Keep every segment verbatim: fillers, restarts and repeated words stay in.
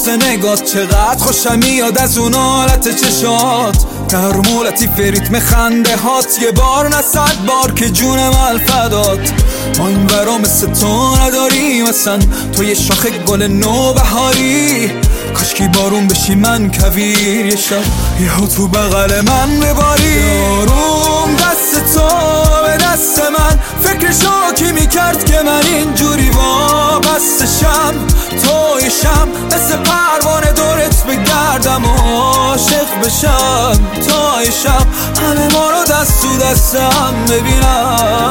واسه نگات، چقدر خوشم میاد از اون حالت چشات، در مولتی فریتم خنده هات، یه بار نه صد بار که جونم الفدات. ما این برا مثل تو نداریم اصلا، تو یه شاخ گل نو بهاری، کاشکی بارون بشی من کویر یه شب یهو تو بغل من بباری. آروم دست تو به دست من، فکر شاکی میکرد که من اینجوری وابستشم، تویشم مثل پروانه دورت بگردم و عاشق بشم، تویشم همه ما رو دست تو دستم ببینم.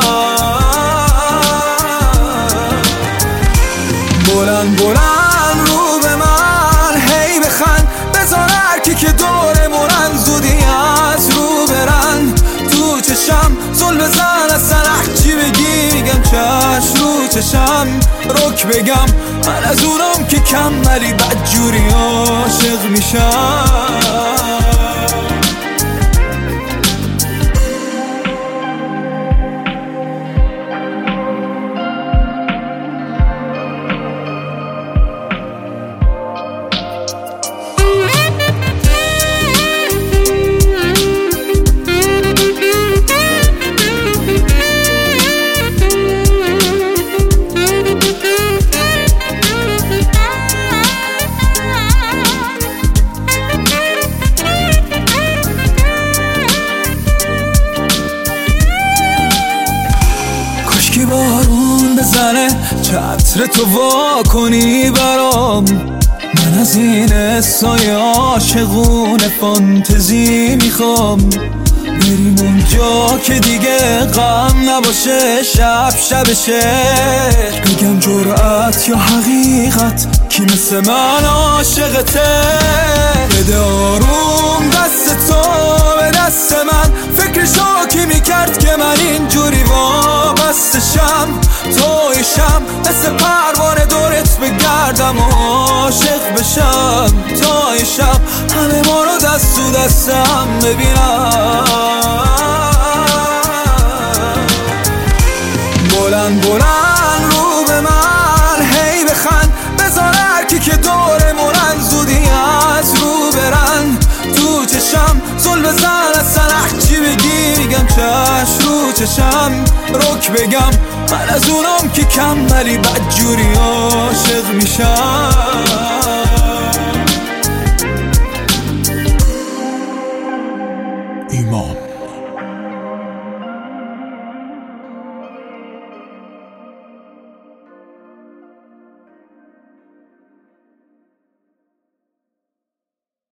بلند بلند رو به من هی بخند، بذار هرکی که دورمونن زودی از رو برن، تو چشم زل بزن اصلا هرچی بگی میگم چشم رو چشم رک بگم، من از اونم که کم ولی بدجوری عاشق میشم. که بارون بزنه چتر تو وا کنی برام، من از این اسای عاشقونه فانتزی میخوام، بریم اونجا که دیگه غم نباشه، شب شبشه بگم جرأت یا حقیقت کی مثل من عاشقته. بده آروم دست تو به دست من، فکر شاکی میکرد که من اینجوری وابستشم، تویشم مثل پروانه دورت بگردم و عاشق بشم، تویشم همه ما رو دست تو دستم ببینم. بلند بلند رو به من هی بخند، بذار هرکی که دورمونن زودی از رو برن، تو چشم زل بزن اصلا هرچی بگی میگم چشم رو چشم رک بگم، من از اونم که کم ولی بدجوری عاشق میشم. ایمان.